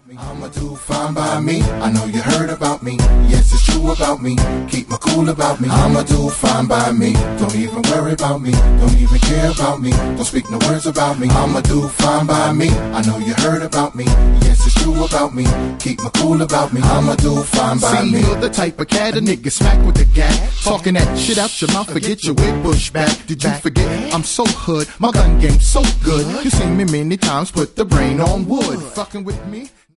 I'ma do fine by me. I know you heard about me. Yes, it's true about me. Keep my cool about me. I'ma do fine by me. Don't even worry about me. Don't even care about me. Don't speak no words about me. I'ma do fine by me. I know you heard about me. Yes, it's true about me. Keep my cool about me. I'ma do fine by me. See, you're the type of cat a nigga smack with the gat. Talking that shit out your mouth, forget your wig bush back. Did you forget? I'm so hood, my gun game so good. You seen me many times, put the brain on wood. Fucking with me?